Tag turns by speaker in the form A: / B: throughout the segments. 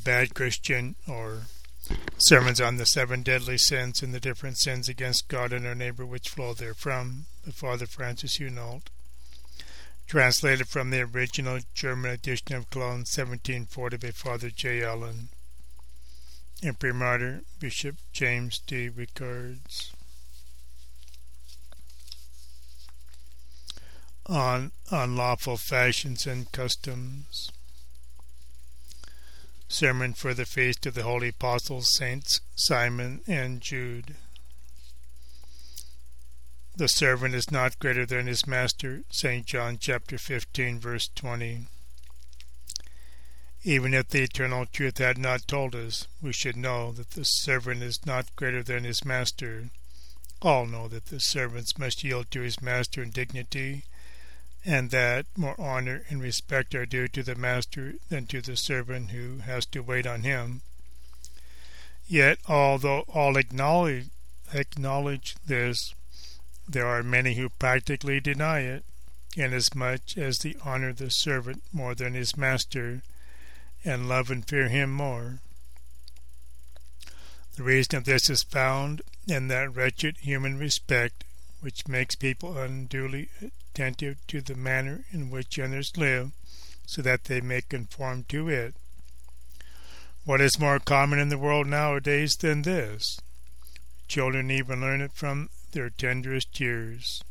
A: Bad Christian, or Sermons on the Seven Deadly Sins and the Different Sins Against God and Our Neighbor which Flow Therefrom, by Father Francis Hunold. Translated from the original German edition of Cologne, 1740, by Father J. Allen. Imprimatur, Bishop James D. Ricards. On unlawful fashions and customs. Sermon for the feast of the Holy Apostles Saints Simon and Jude. The servant is not greater than his master. St. John chapter 15, verse 20. Even if the eternal truth had not told us, we should know that the servant is not greater than his master. All know that the servants must yield to his master in dignity, and that more honor and respect are due to the master than to the servant who has to wait on him. Yet, although all acknowledge this, there are many who practically deny it, inasmuch as they honor the servant more than his master, and love and fear him more. The reason of this is found in that wretched human respect which makes people unduly attentive to the manner in which others live, so that they may conform to it. What is more common in the world nowadays than this? Children even learn it from their tenderest years.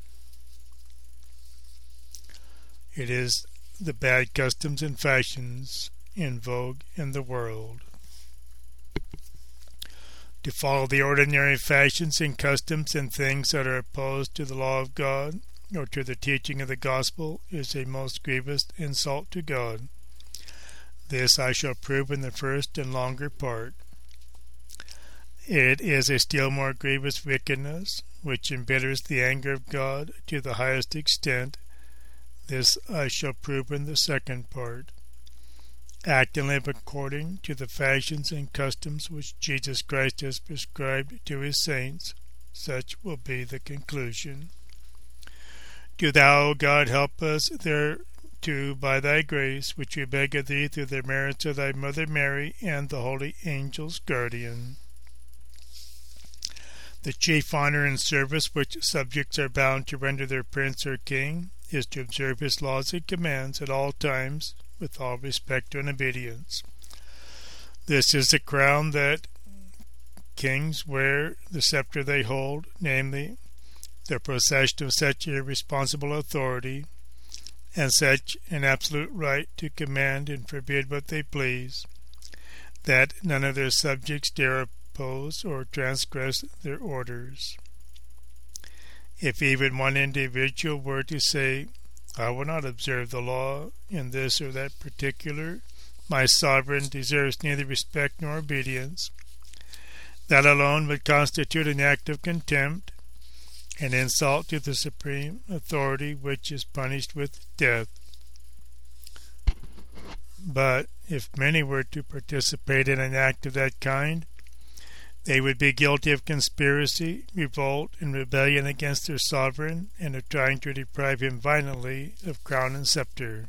A: It is the bad customs and fashions in vogue in the world. To follow the ordinary fashions and customs and things that are opposed to the law of God or to the teaching of the gospel is a most grievous insult to God. This I shall prove in the first and longer part. It is a still more grievous wickedness, which embitters the anger of God to the highest extent. This I shall prove in the second part. Act and live according to the fashions and customs which Jesus Christ has prescribed to his saints. Such will be the conclusion. Do thou, O God, help us thereto by thy grace, which we beg of thee through the merits of thy Mother Mary and the holy angels guardian. The chief honor and service which subjects are bound to render their prince or king is to observe his laws and commands at all times, with all respect and obedience. This is the crown that kings wear, the scepter they hold, namely, the possession of such irresponsible authority, and such an absolute right to command and forbid what they please, that none of their subjects dare oppose or transgress their orders. If even one individual were to say, I will not observe the law in this or that particular, my sovereign deserves neither respect nor obedience, that alone would constitute an act of contempt, an insult to the supreme authority which is punished with death. But if many were to participate in an act of that kind, they would be guilty of conspiracy, revolt, and rebellion against their sovereign, and of trying to deprive him violently of crown and scepter.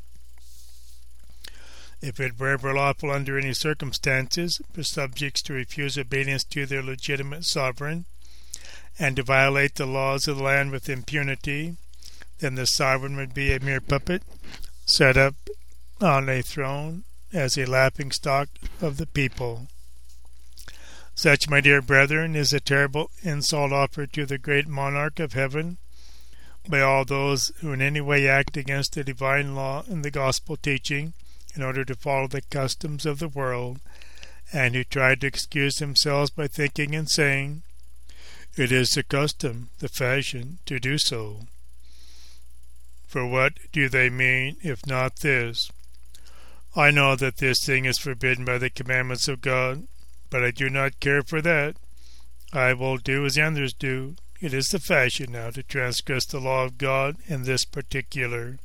A: If it were ever lawful under any circumstances for subjects to refuse obedience to their legitimate sovereign, and to violate the laws of the land with impunity, then the sovereign would be a mere puppet, set up on a throne as a laughing-stock of the people. Such, my dear brethren, is a terrible insult offered to the great monarch of heaven by all those who in any way act against the divine law and the gospel teaching in order to follow the customs of the world, and who try to excuse themselves by thinking and saying, it is the custom, the fashion, to do so. For what do they mean, if not this? I know that this thing is forbidden by the commandments of God, but I do not care for that. I will do as others do. It is the fashion now to transgress the law of God in this particular.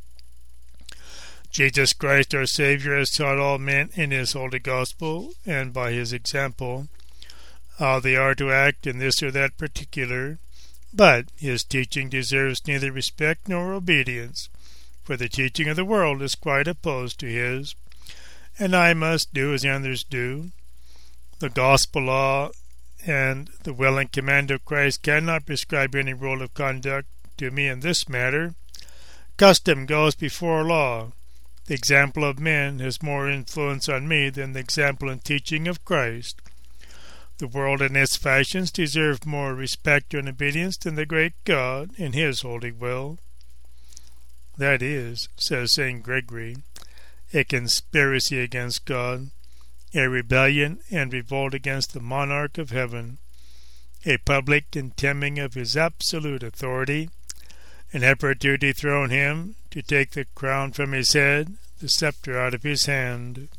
A: Jesus Christ our Savior has taught all men in his holy gospel, and by his example, how they are to act in this or that particular, but his teaching deserves neither respect nor obedience, for the teaching of the world is quite opposed to his, and I must do as others do. The gospel law and the will and command of Christ cannot prescribe any rule of conduct to me in this matter. Custom goes before law. The example of men has more influence on me than the example and teaching of Christ. The world and its fashions deserve more respect and obedience than the great God and His holy will. That is, says St. Gregory, a conspiracy against God, a rebellion and revolt against the monarch of heaven, a public contemning of his absolute authority, an effort to dethrone him, to take the crown from his head, the scepter out of his hand.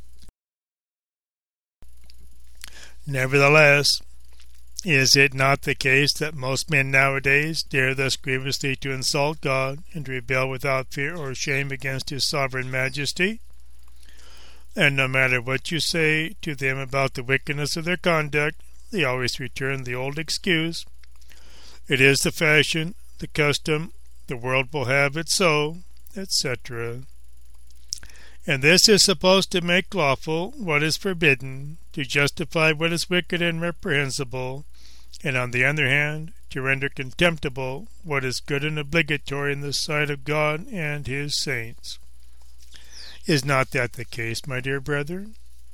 A: Nevertheless, is it not the case that most men nowadays dare thus grievously to insult God and to rebel without fear or shame against His sovereign majesty? And no matter what you say to them about the wickedness of their conduct, they always return the old excuse. It is the fashion, the custom, the world will have it so, etc. And this is supposed to make lawful what is forbidden, to justify what is wicked and reprehensible, and on the other hand, to render contemptible what is good and obligatory in the sight of God and His saints. Is not that the case, my dear brethren?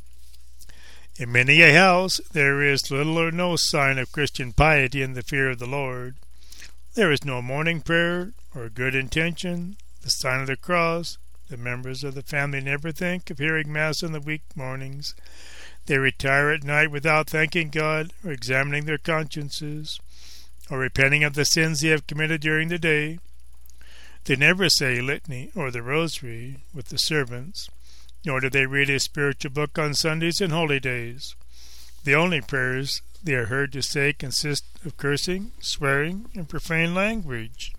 A: In many a house there is little or no sign of Christian piety and the fear of the Lord. There is no morning prayer or good intention, the sign of the cross. The members of the family never think of hearing Mass on the week mornings. They retire at night without thanking God or examining their consciences or repenting of the sins they have committed during the day. They never say litany or the rosary with the servants, nor do they read a spiritual book on Sundays and holy days. The only prayers they are heard to say consist of cursing, swearing, and profane language.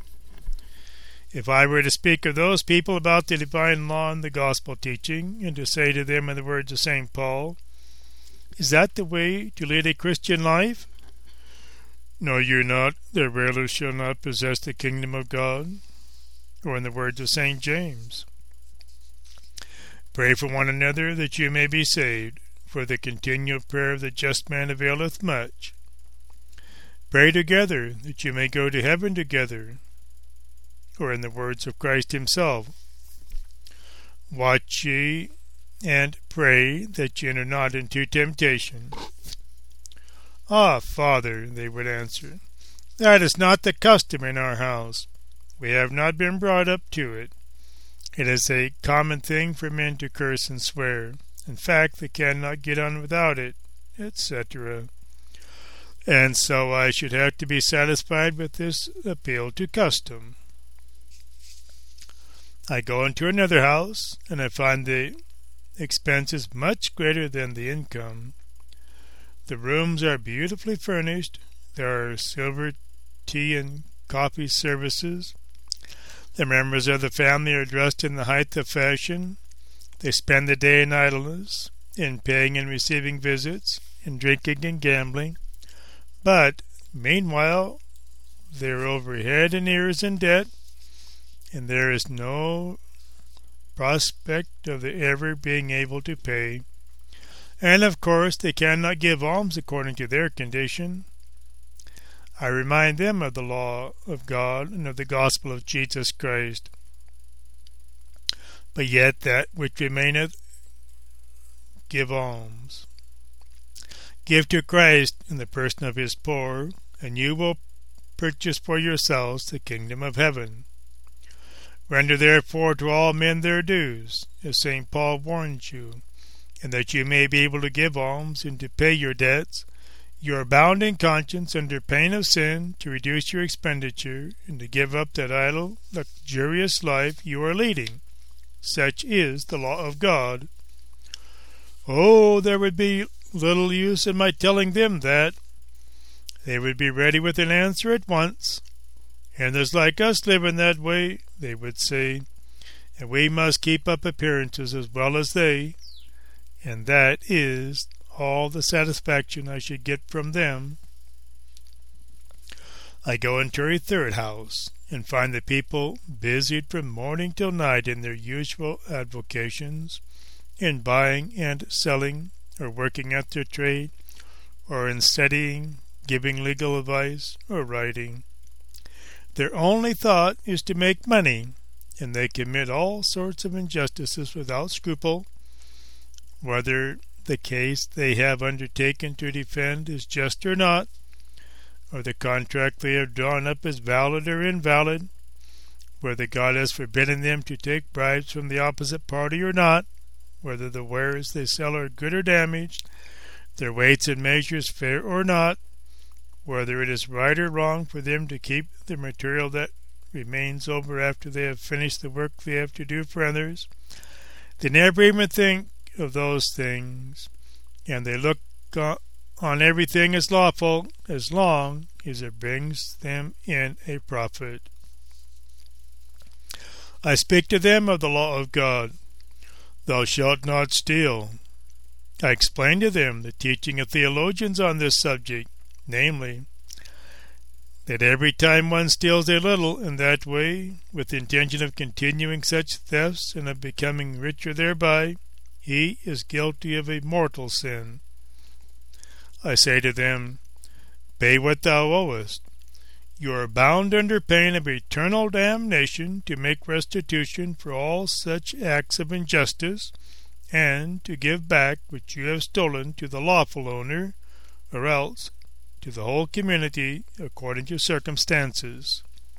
A: If I were to speak of those people about the divine law and the gospel teaching, and to say to them in the words of St. Paul, "Is that the way to lead a Christian life? Know you not that rulers shall not possess the kingdom of God?" Or in the words of St. James, "Pray for one another that you may be saved, for the continual prayer of the just man availeth much. Pray together that you may go to heaven together." Or in the words of Christ Himself, "Watch ye and pray that ye enter not into temptation." "Ah, Father," they would answer, "that is not the custom in our house. We have not been brought up to it. It is a common thing for men to curse and swear. In fact, they cannot get on without it," etc. And so I should have to be satisfied with this appeal to custom. I go into another house, and I find the expenses much greater than the income. The rooms are beautifully furnished. There are silver tea and coffee services. The members of the family are dressed in the height of fashion. They spend the day in idleness, in paying and receiving visits, in drinking and gambling. But, meanwhile, they are over head and ears in debt, and there is no prospect of their ever being able to pay. And, of course, they cannot give alms according to their condition. I remind them of the law of God and of the gospel of Jesus Christ. But yet that which remaineth, give alms. Give to Christ in the person of His poor, and you will purchase for yourselves the kingdom of heaven. Render therefore to all men their dues, as St. Paul warns you, and that you may be able to give alms and to pay your debts, you are bound in conscience under pain of sin to reduce your expenditure and to give up that idle, luxurious life you are leading. Such is the law of God. Oh, there would be little use in my telling them that. They would be ready with an answer at once. And there's like us living that way, they would say, and we must keep up appearances as well as they, and that is all the satisfaction I should get from them. I go into a third house, and find the people busied from morning till night in their usual avocations, in buying and selling, or working at their trade, or in studying, giving legal advice, or writing. Their only thought is to make money, and they commit all sorts of injustices without scruple, whether the case they have undertaken to defend is just or not, or the contract they have drawn up is valid or invalid, whether God has forbidden them to take bribes from the opposite party or not, whether the wares they sell are good or damaged, their weights and measures fair or not, whether it is right or wrong for them to keep the material that remains over after they have finished the work they have to do for others. They never even think of those things, and they look on everything as lawful as long as it brings them in a profit. I speak to them of the law of God. Thou shalt not steal. I explain to them the teaching of theologians on this subject, namely, that every time one steals a little in that way, with the intention of continuing such thefts and of becoming richer thereby, he is guilty of a mortal sin. I say to them, pay what thou owest. You are bound under pain of eternal damnation to make restitution for all such acts of injustice, and to give back what you have stolen to the lawful owner, or else to the whole community according to circumstances.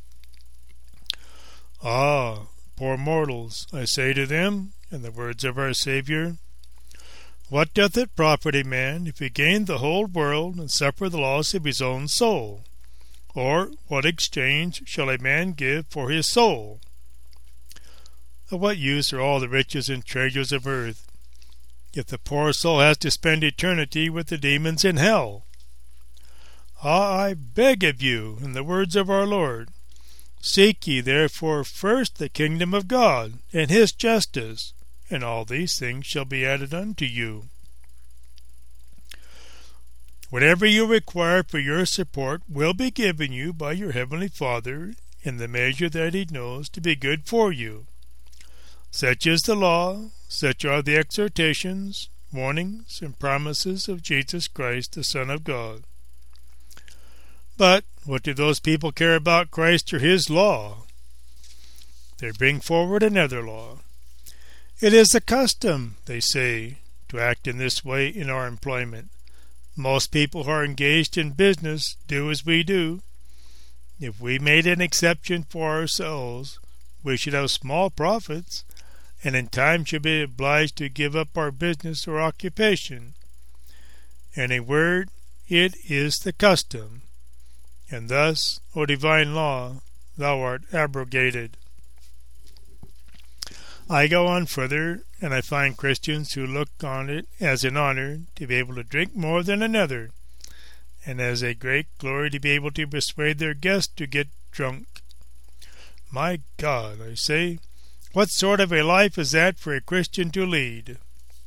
A: Ah, poor mortals, I say to them, in the words of our Saviour, what doth it profit a man if he gain the whole world and suffer the loss of his own soul? Or what exchange shall a man give for his soul? Of what use are all the riches and treasures of earth, if the poor soul has to spend eternity with the demons in hell? Ah, I beg of you, in the words of our Lord, seek ye therefore first the kingdom of God and his justice, and all these things shall be added unto you. Whatever you require for your support will be given you by your heavenly Father in the measure that he knows to be good for you. Such is the law, such are the exhortations, warnings, and promises of Jesus Christ, the Son of God. But what do those people care about Christ or his law? They bring forward another law. It is the custom, they say, to act in this way in our employment. Most people who are engaged in business do as we do. If we made an exception for ourselves, we should have small profits, and in time should be obliged to give up our business or occupation. In a word, it is the custom, and thus, O divine law, thou art abrogated. I go on further, and I find Christians who look on it as an honor to be able to drink more than another, and as a great glory to be able to persuade their guests to get drunk. My God, I say, what sort of a life is that for a Christian to lead?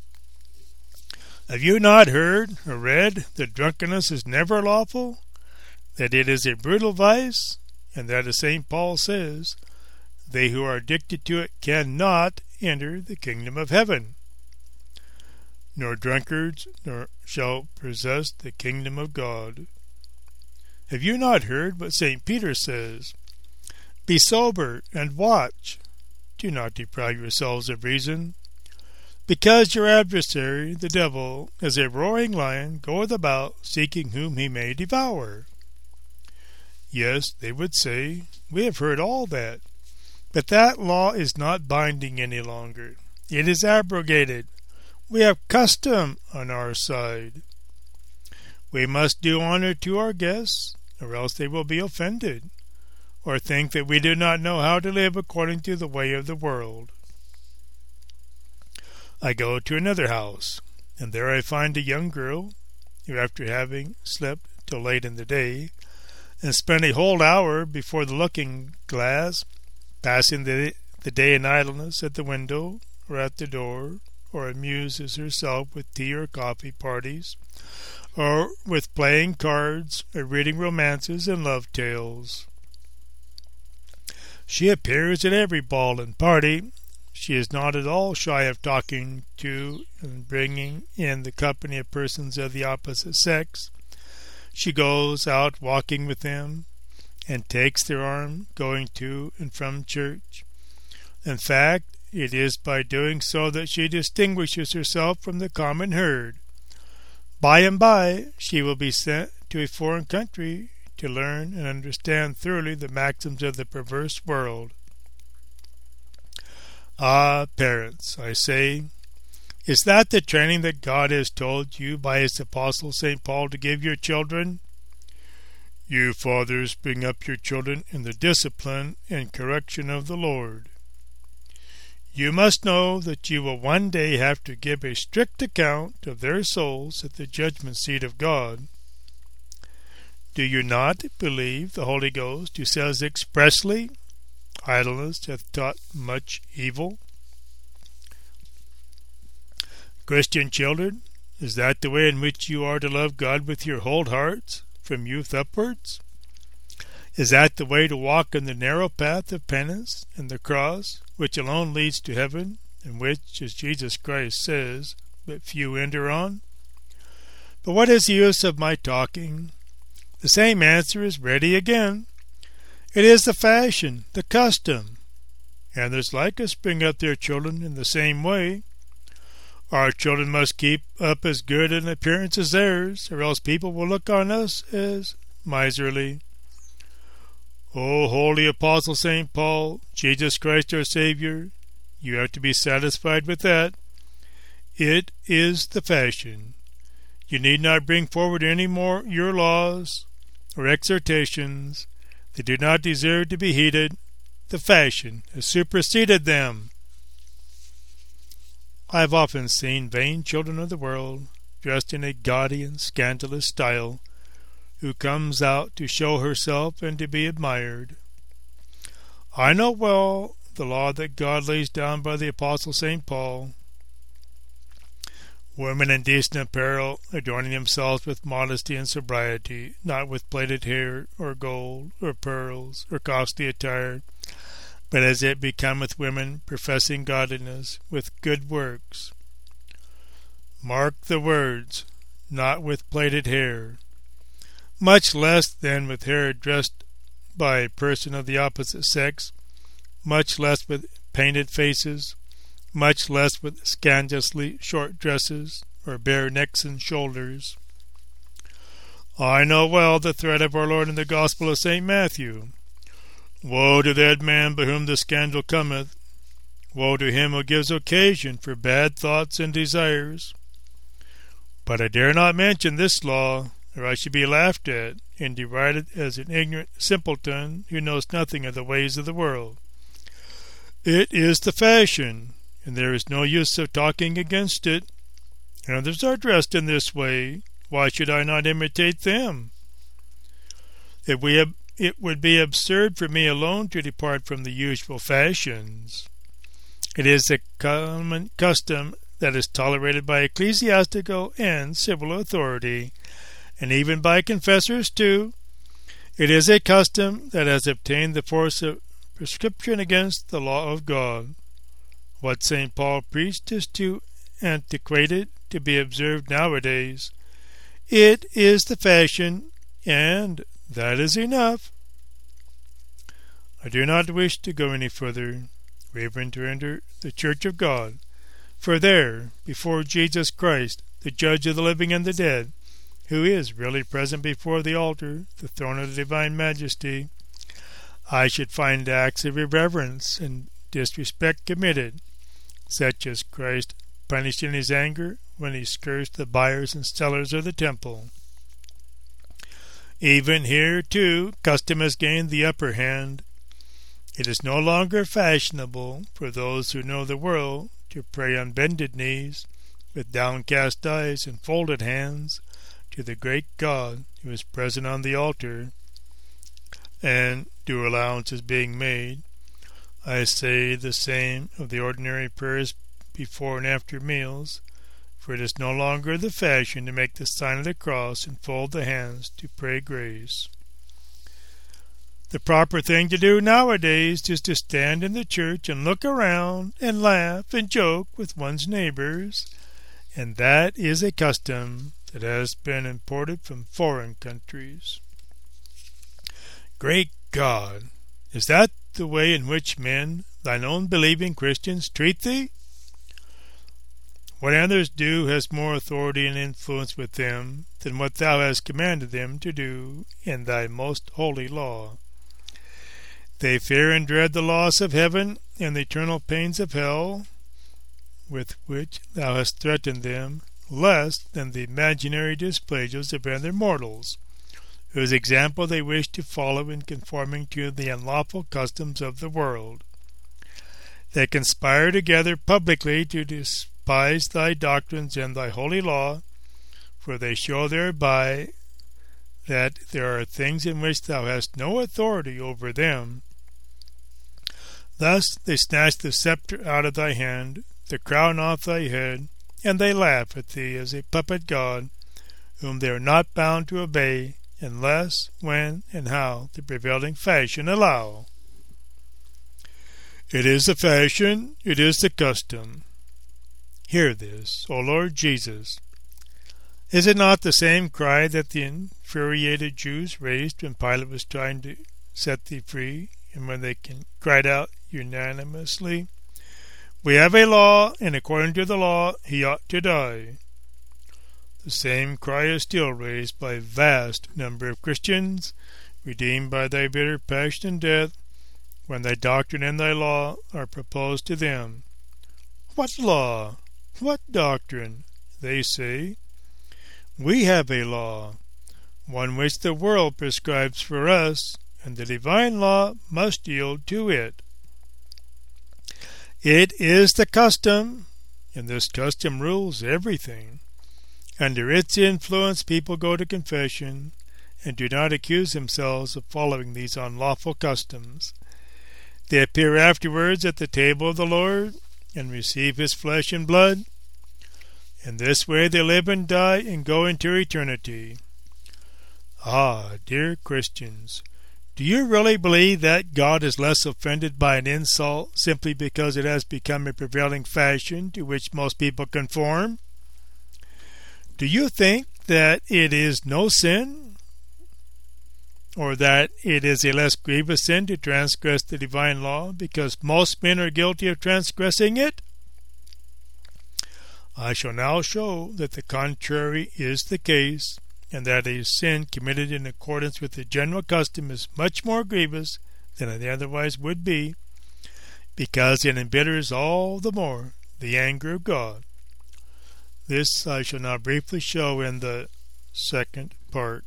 A: Have you not heard or read that drunkenness is never lawful, that it is a brutal vice, and that, as St. Paul says, they who are addicted to it cannot enter the kingdom of heaven? Nor drunkards nor shall possess the kingdom of God. Have you not heard what St. Peter says? Be sober and watch. Do not deprive yourselves of reason. Because your adversary, the devil, as a roaring lion, goeth about, seeking whom he may devour. Yes, they would say, we have heard all that. But that law is not binding any longer. It is abrogated. We have custom on our side. We must do honor to our guests, or else they will be offended, or think that we do not know how to live according to the way of the world. I go to another house, and there I find a young girl, who, after having slept till late in the day, and spent a whole hour before the looking-glass, passing the day in idleness at the window or at the door, or amuses herself with tea or coffee parties, or with playing cards, or reading romances and love tales. She appears at every ball and party. she is not at all shy of talking to and bringing in the company of persons of the opposite sex. She goes out walking with them and takes their arm going to and from church. In fact, it is by doing so that she distinguishes herself from the common herd. By and by, she will be sent to a foreign country to learn and understand thoroughly the maxims of the perverse world. Ah, parents, I say, is that the training that God has told you by His Apostle St. Paul to give your children? You fathers bring up your children in the discipline and correction of the Lord. You must know that you will one day have to give a strict account of their souls at the judgment seat of God. Do you not believe the Holy Ghost, who says expressly, idleness hath taught much evil? Christian children, is that the way in which you are to love God with your whole hearts, from youth upwards? Is that the way to walk in the narrow path of penance and the cross, which alone leads to heaven, and which, as Jesus Christ says, but few enter on? But what is the use of my talking? The same answer is ready again. It is the fashion, the custom. Others like us bring up their children in the same way. Our children must keep up as good an appearance as theirs, or else people will look on us as miserly. O holy Apostle St. Paul, Jesus Christ our Savior, you have to be satisfied with that. It is the fashion. You need not bring forward any more your laws or exhortations. They do not deserve to be heeded. The fashion has superseded them. I have often seen vain children of the world, dressed in a gaudy and scandalous style, who comes out to show herself and to be admired. I know well the law that God lays down by the Apostle St. Paul. Women in decent apparel, adorning themselves with modesty and sobriety, not with plaited hair, or gold, or pearls, or costly attire, but as it becometh women professing godliness, with good works. Mark the words, not with plaited hair. Much less than with hair dressed by a person of the opposite sex, much less with painted faces, much less with scandalously short dresses, or bare necks and shoulders. I know well the threat of our Lord in the Gospel of St. Matthew. Woe to that man by whom the scandal cometh! Woe to him who gives occasion for bad thoughts and desires! But I dare not mention this law, or I should be laughed at and derided as an ignorant simpleton who knows nothing of the ways of the world. It is the fashion, and there is no use of talking against it. Others are dressed in this way. Why should I not imitate them? It would be absurd for me alone to depart from the usual fashions. It is a common custom that is tolerated by ecclesiastical and civil authority, and even by confessors too. It is a custom that has obtained the force of prescription against the law of God. What St. Paul preached is too antiquated to be observed nowadays. It is the fashion, and that is enough. I do not wish to go any further. We have to enter the church of God, for there, before Jesus Christ, the judge of the living and the dead, who is really present before the altar, the throne of the divine majesty, I should find acts of irreverence and disrespect committed, such as Christ punished in his anger when he scourged the buyers and sellers of the temple. Even here, too, custom has gained the upper hand. It is no longer fashionable for those who know the world to pray on bended knees, with downcast eyes and folded hands, to the great God who is present on the altar, and due allowances being made, I say the same of the ordinary prayers before and after meals, for it is no longer the fashion to make the sign of the cross and fold the hands to pray grace. The proper thing to do nowadays is to stand in the church and look around and laugh and joke with one's neighbors, and that is a custom that has been imported from foreign countries. Great God! Is that the way in which men, thine own believing Christians, treat thee? What others do has more authority and influence with them than what thou hast commanded them to do in thy most holy law. They fear and dread the loss of heaven and the eternal pains of hell, with which thou hast threatened them, less than the imaginary displeasures of other mortals, whose example they wish to follow in conforming to the unlawful customs of the world. They conspire together publicly to despise thy doctrines and thy holy law, for they show thereby that there are things in which thou hast no authority over them. Thus they snatch the scepter out of thy hand, the crown off thy head, and they laugh at thee as a puppet god, whom they are not bound to obey, unless, when, and how the prevailing fashion allow. It is the fashion, it is the custom. Hear this, O Lord Jesus. Is it not the same cry that the infuriated Jews raised when Pilate was trying to set thee free, and when they cried out unanimously, "We have a law, and according to the law he ought to die"? The same cry is still raised by a vast number of Christians, redeemed by thy bitter passion and death, when thy doctrine and thy law are proposed to them. What law? What doctrine? They say. We have a law, one which the world prescribes for us, and the divine law must yield to it. It is the custom, and this custom rules everything. Under its influence people go to confession, and do not accuse themselves of following these unlawful customs. They appear afterwards at the table of the Lord, and receive his flesh and blood. In this way they live and die and go into eternity. Ah, dear Christians, do you really believe that God is less offended by an insult simply because it has become a prevailing fashion to which most people conform? Do you think that it is no sin, or that it is a less grievous sin to transgress the divine law because most men are guilty of transgressing it? I shall now show that the contrary is the case, and that a sin committed in accordance with the general custom is much more grievous than it otherwise would be, because it embitters all the more the anger of God. This I shall now briefly show in the second part.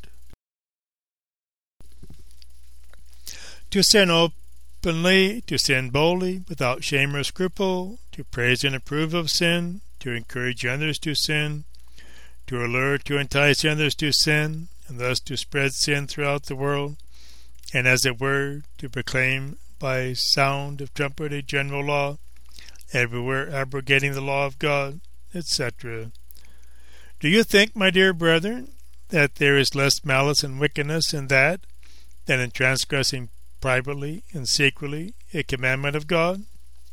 A: To sin openly, to sin boldly, without shame or scruple, to praise and approve of sin, to encourage others to sin, to allure, to entice others to sin, and thus to spread sin throughout the world, and as it were, to proclaim by sound of trumpet a general law, everywhere abrogating the law of God, etc. Do you think, my dear brethren, that there is less malice and wickedness in that than in transgressing privately and secretly a commandment of God?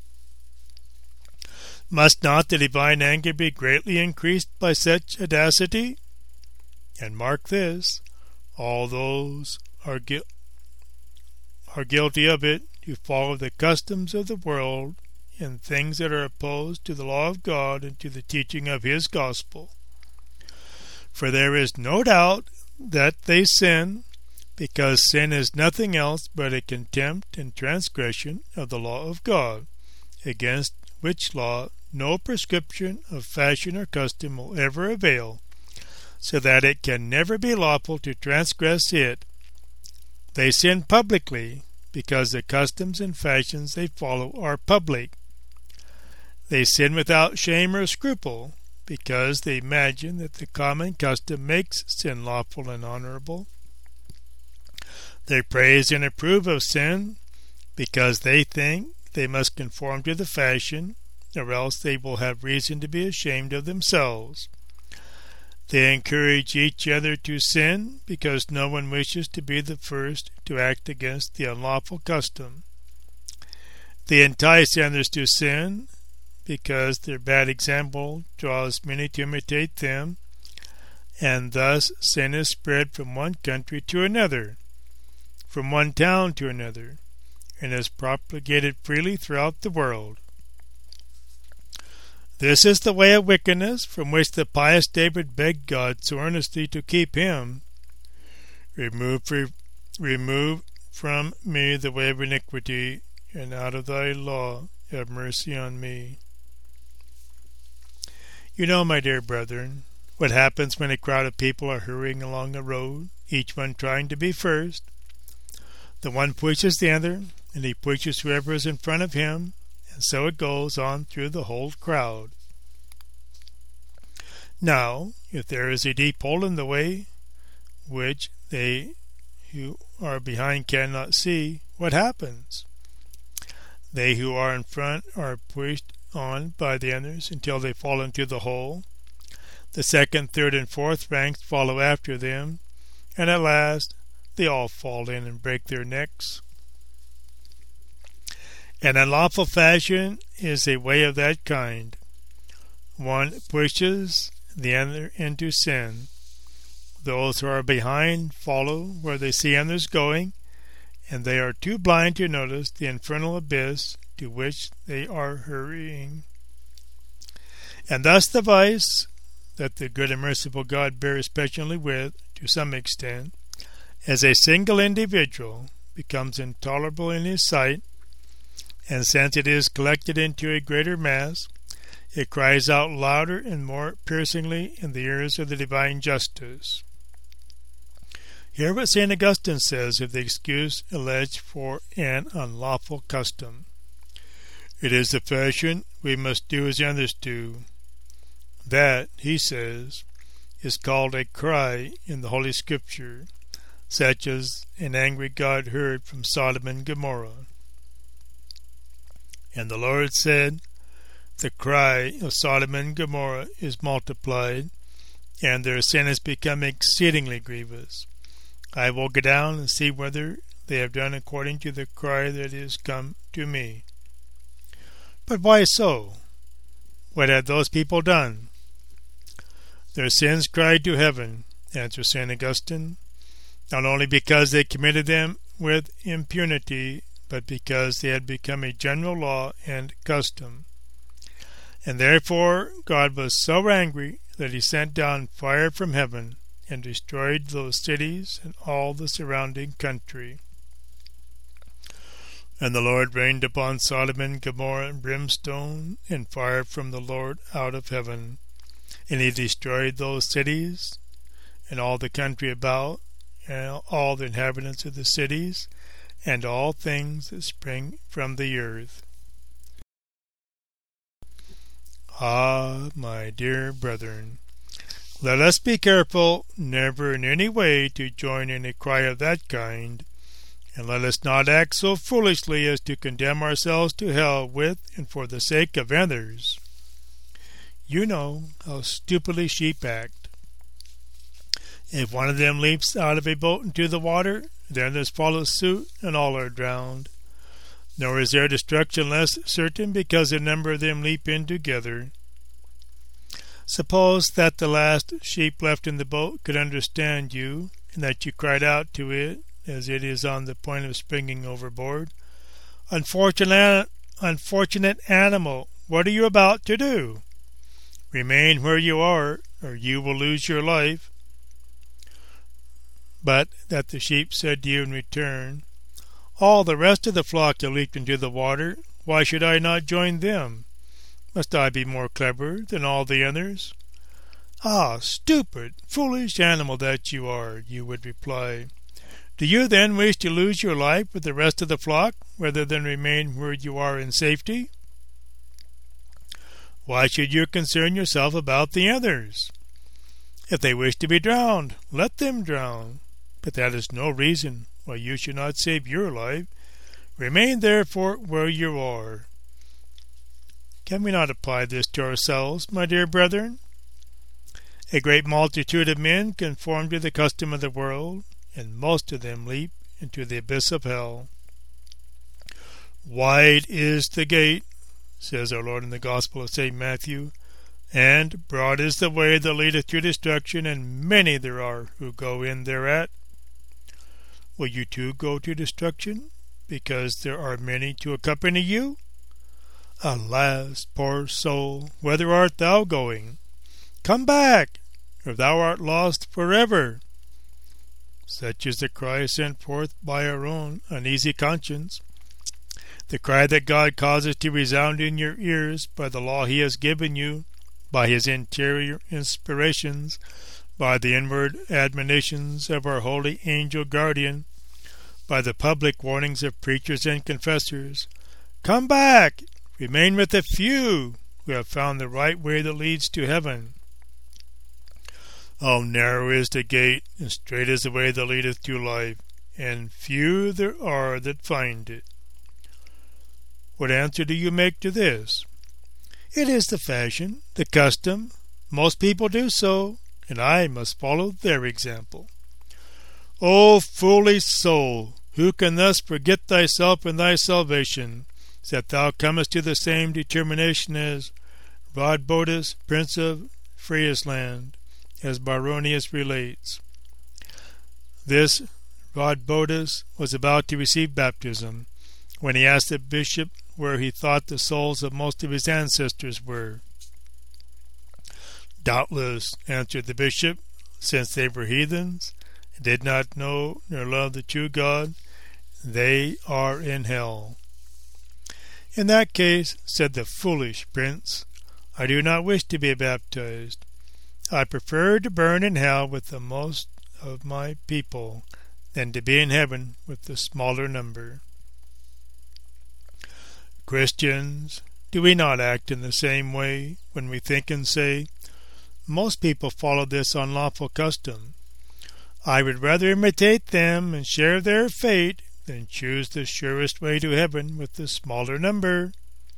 A: Must not the divine anger be greatly increased by such audacity? And mark this, all those are guilty of it who follow the customs of the world in things that are opposed to the law of God and to the teaching of his gospel. For there is no doubt that they sin, because sin is nothing else but a contempt and transgression of the law of God, against which law no prescription of fashion or custom will ever avail, so that it can never be lawful to transgress it. They sin publicly, because the customs and fashions they follow are public. They sin without shame or scruple, because they imagine that the common custom makes sin lawful and honorable. They praise and approve of sin, because they think they must conform to the fashion, or else they will have reason to be ashamed of themselves. They encourage each other to sin because no one wishes to be the first to act against the unlawful custom. They entice others to sin because their bad example draws many to imitate them, and thus sin is spread from one country to another, from one town to another, and is propagated freely throughout the world. This is the way of wickedness from which the pious David begged God so earnestly to keep him. Remove from me the way of iniquity, and out of thy law have mercy on me. You know, my dear brethren, what happens when a crowd of people are hurrying along a road, each one trying to be first. The one pushes the other, and he pushes whoever is in front of him, and so it goes on through the whole crowd. Now, if there is a deep hole in the way, which they who are behind cannot see, what happens? They who are in front are pushed on by the others until they fall into the hole. The second, third, and fourth ranks follow after them, and at last they all fall in and break their necks. An unlawful fashion is a way of that kind. One pushes the other into sin. Those who are behind follow where they see others going, and they are too blind to notice the infernal abyss to which they are hurrying. And thus the vice that the good and merciful God bears patiently with, to some extent, as a single individual, becomes intolerable in his sight, and since it is collected into a greater mass, it cries out louder and more piercingly in the ears of the divine justice. Hear what St. Augustine says of the excuse alleged for an unlawful custom. It is the fashion we must do as others do. That, he says, is called a cry in the Holy Scripture, such as an angry God heard from Sodom and Gomorrah. And the Lord said, the cry of Sodom and Gomorrah is multiplied, and their sin has become exceedingly grievous. I will go down and see whether they have done according to the cry that is come to me. But why so? What had those people done? Their sins cried to heaven, answers St. Augustine, not only because they committed them with impunity, but because they had become a general law and custom. And therefore God was so angry that he sent down fire from heaven and destroyed those cities and all the surrounding country. And the Lord rained upon Sodom and Gomorrah brimstone and fire from the Lord out of heaven, and he destroyed those cities and all the country about, and all the inhabitants of the cities, and all things that spring from the earth. Ah, my dear brethren, let us be careful never in any way to join in a cry of that kind, and let us not act so foolishly as to condemn ourselves to hell with and for the sake of others. You know how stupidly sheep act. If one of them leaps out of a boat into the water, the others follow suit, and all are drowned. Nor is their destruction less certain because a number of them leap in together. Suppose that the last sheep left in the boat could understand you, and that you cried out to it as it is on the point of springing overboard, Unfortunate animal, what are you about to do? Remain where you are, or you will lose your life. But that the sheep said to you in return, All the rest of the flock have leaped into the water. Why should I not join them? Must I be more clever than all the others? Ah, stupid, foolish animal that you are, you would reply. Do you then wish to lose your life with the rest of the flock, rather than remain where you are in safety? Why should you concern yourself about the others? If they wish to be drowned, let them drown. But that is no reason why you should not save your life. Remain therefore where you are. Can we not apply this to ourselves, my dear brethren? A great multitude of men conform to the custom of the world, and most of them leap into the abyss of hell. Wide is the gate, says our Lord in the Gospel of St. Matthew, and broad is the way that leadeth to destruction, and many there are who go in thereat. Will you too go to destruction, because there are many to accompany you? Alas, poor soul, whither art thou going? Come back, or thou art lost forever. Such is the cry sent forth by our own uneasy conscience, the cry that God causes to resound in your ears by the law He has given you, by His interior inspirations, by the inward admonitions of our holy angel guardian, by the public warnings of preachers and confessors. Come back! Remain with the few who have found the right way that leads to heaven. Oh, narrow is the gate, and strait is the way that leadeth to life, and few there are that find it. What answer do you make to this? It is the fashion, the custom. Most people do so, and I must follow their example. O foolish soul, who can thus forget thyself and thy salvation, that thou comest to the same determination as Rodbodus, prince of Friesland, as Baronius relates. This Rodbodus was about to receive baptism, when he asked the bishop where he thought the souls of most of his ancestors were. Doubtless, answered the bishop, since they were heathens, and did not know nor love the true God, they are in hell. In that case, said the foolish prince, I do not wish to be baptized. I prefer to burn in hell with the most of my people than to be in heaven with the smaller number. Christians, do we not act in the same way when we think and say, most people follow this unlawful custom. I would rather imitate them and share their fate than choose the surest way to heaven with the smaller number.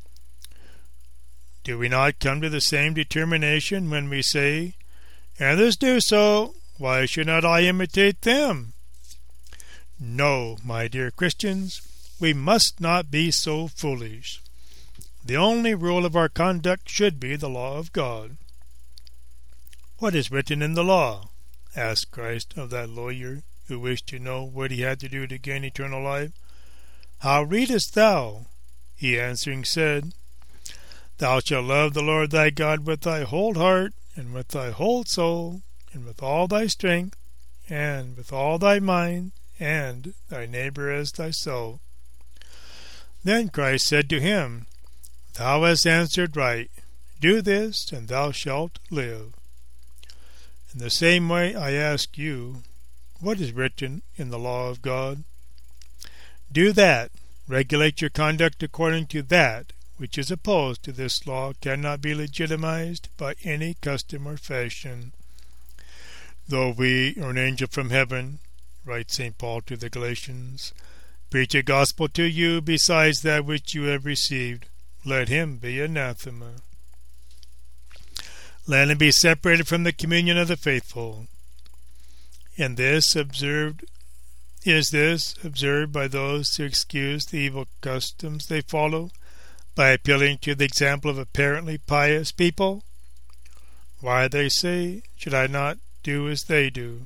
A: Do we not come to the same determination when we say, others do so, why should not I imitate them? No, my dear Christians, we must not be so foolish. The only rule of our conduct should be the law of God. What is written in the law? Asked Christ of that lawyer who wished to know what he had to do to gain eternal life. How readest thou? He answering said, Thou shalt love the Lord thy God with thy whole heart, and with thy whole soul, and with all thy strength, and with all thy mind, and thy neighbor as thyself. Then Christ said to him, Thou hast answered right. Do this, and thou shalt live. In the same way I ask you, what is written in the law of God? Do that. Regulate your conduct according to that which is opposed to this law cannot be legitimized by any custom or fashion. Though we, or an angel from heaven, writes St. Paul to the Galatians, preach a gospel to you besides that which you have received, let him be anathema. Let him be separated from the communion of the faithful. And this observed by those who excuse the evil customs they follow by appealing to the example of apparently pious people? Why, they say, should I not do as they do?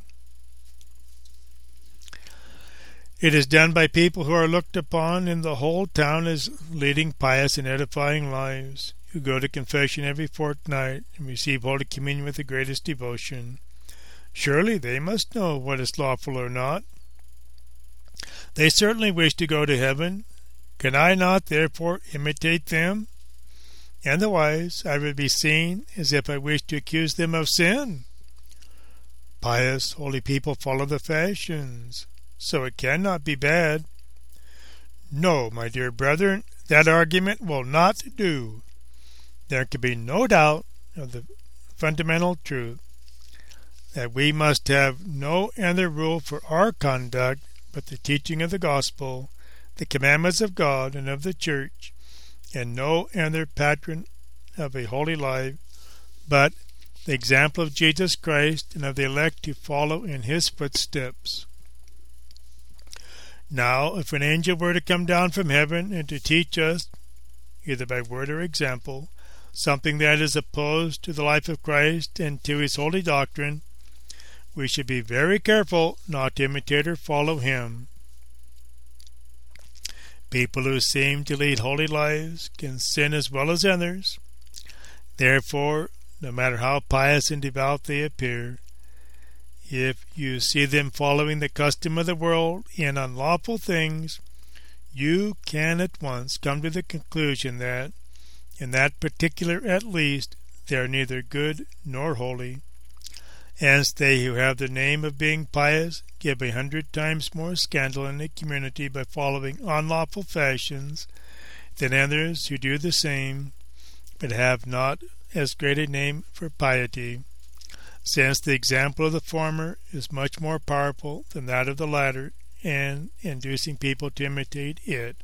A: It is done by people who are looked upon in the whole town as leading pious and edifying lives, who go to confession every fortnight and receive Holy Communion with the greatest devotion. Surely they must know what is lawful or not. They certainly wish to go to heaven. Can I not therefore imitate them? Otherwise I would be seen as if I wished to accuse them of sin. Pious, holy people follow the fashions, so it cannot be bad. No, my dear brethren, that argument will not do. There can be no doubt of the fundamental truth that we must have no other rule for our conduct but the teaching of the gospel, the commandments of God and of the Church, and no other patron of a holy life but the example of Jesus Christ and of the elect to follow in his footsteps. Now, if an angel were to come down from heaven and to teach us, either by word or example, something that is opposed to the life of Christ and to his holy doctrine, we should be very careful not to imitate or follow him. People who seem to lead holy lives can sin as well as others. Therefore, no matter how pious and devout they appear, if you see them following the custom of the world in unlawful things, you can at once come to the conclusion that, in that particular at least, they are neither good nor holy. Hence they who have the name of being pious give 100 times more scandal in the community by following unlawful fashions than others who do the same, but have not as great a name for piety, since the example of the former is much more powerful than that of the latter in inducing people to imitate it.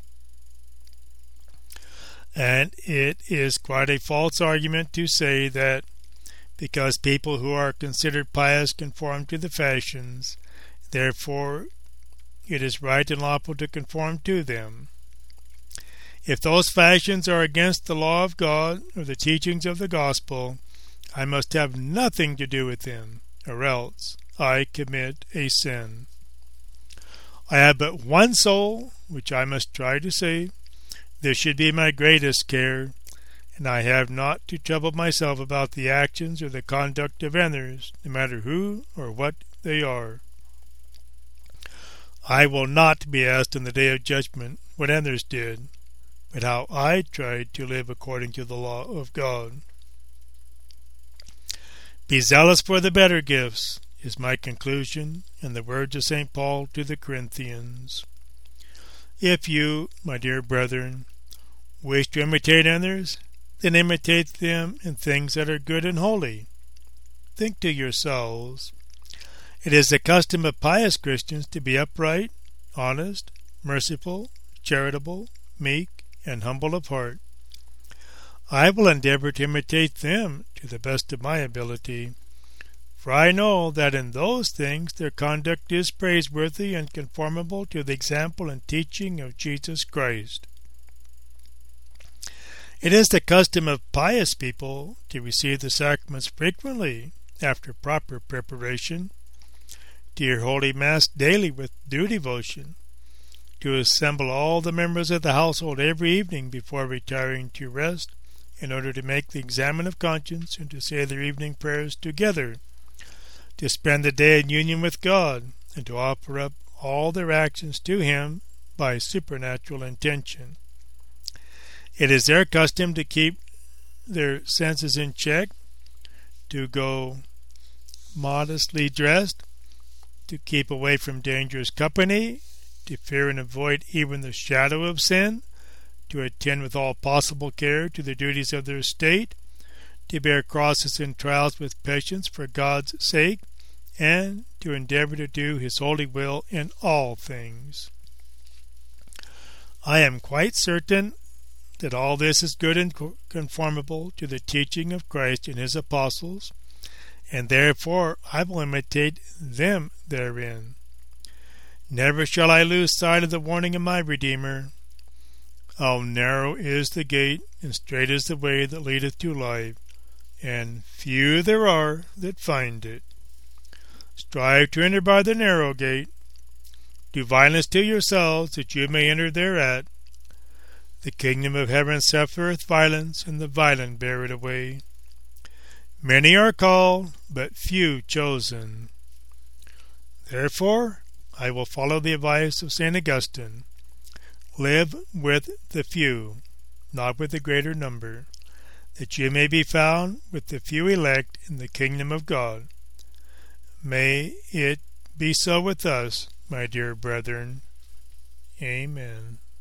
A: And it is quite a false argument to say that because people who are considered pious conform to the fashions, therefore it is right and lawful to conform to them. If those fashions are against the law of God or the teachings of the gospel, I must have nothing to do with them, or else I commit a sin. I have but one soul, which I must try to save. This should be my greatest care, and I have not to trouble myself about the actions or the conduct of others, no matter who or what they are. I will not be asked in the day of judgment what others did, but how I tried to live according to the law of God. Be zealous for the better gifts, is my conclusion, in the words of St. Paul to the Corinthians. If you, my dear brethren, wish to imitate others, then imitate them in things that are good and holy. Think to yourselves, it is the custom of pious Christians to be upright, honest, merciful, charitable, meek, and humble of heart. I will endeavor to imitate them to the best of my ability, for I know that in those things their conduct is praiseworthy and conformable to the example and teaching of Jesus Christ. It is the custom of pious people to receive the sacraments frequently after proper preparation, to hear Holy Mass daily with due devotion, to assemble all the members of the household every evening before retiring to rest, in order to make the examen of conscience and to say their evening prayers together, to spend the day in union with God, and to offer up all their actions to Him by supernatural intention. It is their custom to keep their senses in check, to go modestly dressed, to keep away from dangerous company, to fear and avoid even the shadow of sin, to attend with all possible care to the duties of their state, to bear crosses and trials with patience for God's sake, and to endeavor to do His holy will in all things. I am quite certain that all this is good and conformable to the teaching of Christ and His apostles, and therefore I will imitate them therein. Never shall I lose sight of the warning of my Redeemer. How narrow is the gate, and strait is the way that leadeth to life, and few there are that find it. Strive to enter by the narrow gate. Do violence to yourselves, that you may enter thereat. The kingdom of heaven suffereth violence, and the violent bear it away. Many are called, but few chosen. Therefore, I will follow the advice of St. Augustine. Live with the few, not with the greater number, that you may be found with the few elect in the kingdom of God. May it be so with us, my dear brethren. Amen.